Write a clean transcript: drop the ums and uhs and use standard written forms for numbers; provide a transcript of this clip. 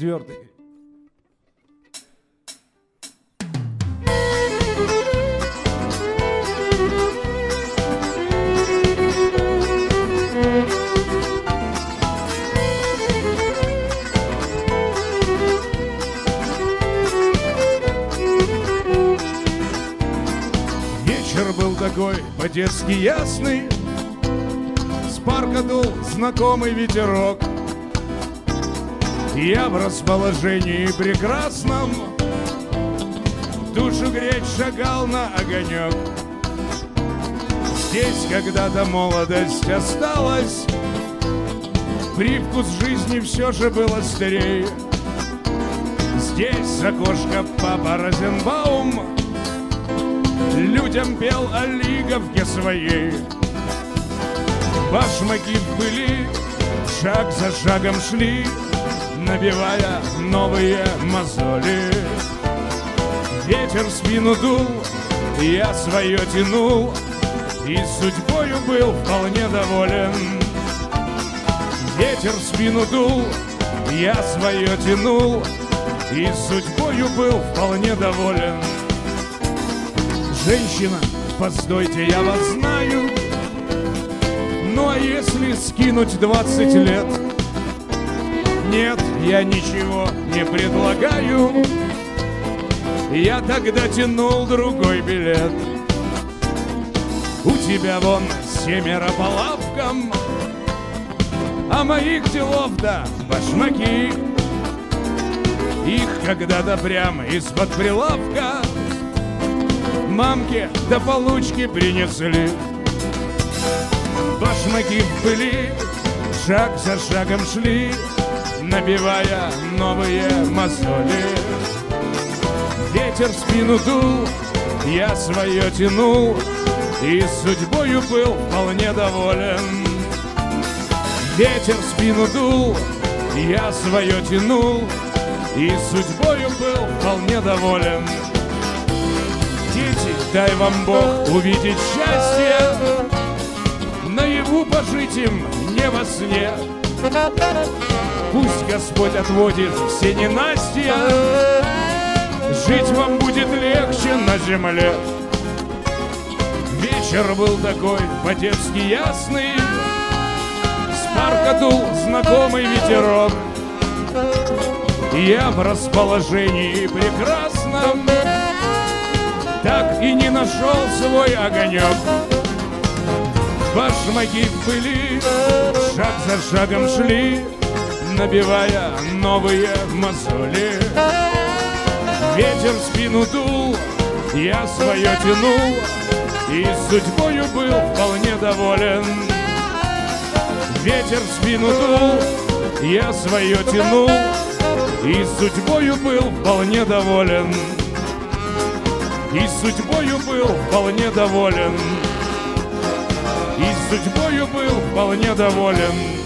4. Вечер был такой по-детски ясный, с парка дул знакомый ветерок. Я в расположении прекрасном душу греть шагал на огонек. Здесь когда-то молодость осталась, привкус жизни все же был острее. Здесь с окошка папа Розенбаум людям пел о лиговке своей. Башмаки в пыли шаг за шагом шли, набивая новые мозоли. Ветер в спину дул, я свое тянул, и судьбою был вполне доволен. Ветер в спину дул, я свое тянул, и судьбою был вполне доволен. Женщина, постойте, я вас знаю. Ну а если скинуть 20 лет? Нет, я ничего не предлагаю. Я тогда тянул другой билет. У тебя вон 7 по лавкам, а моих делов-то башмаки. Их когда-то прямо из-под прилавка мамке до получки принесли. Башмаки в пыли шаг за шагом шли, набивая новые мозоли. Ветер в спину дул, я свое тянул, и судьбою был вполне доволен. Ветер в спину дул, я свое тянул, и судьбою был вполне доволен. Дети, дай вам Бог увидеть счастье, наяву пожить им не во сне. Пусть Господь отводит все ненастья, жить вам будет легче на земле. Вечер был такой по-детски ясный, с парка дул знакомый ветерок. Я в расположении прекрасном так и не нашел свой огонек. Башмаки в пыли шаг за шагом шли, набивая новые мозоли. Ветер в спину дул, я свое тянул, и судьбою был вполне доволен. Ветер в спину дул, я свое тянул, и судьбою был вполне доволен. И судьбою был вполне доволен. И судьбою был вполне доволен.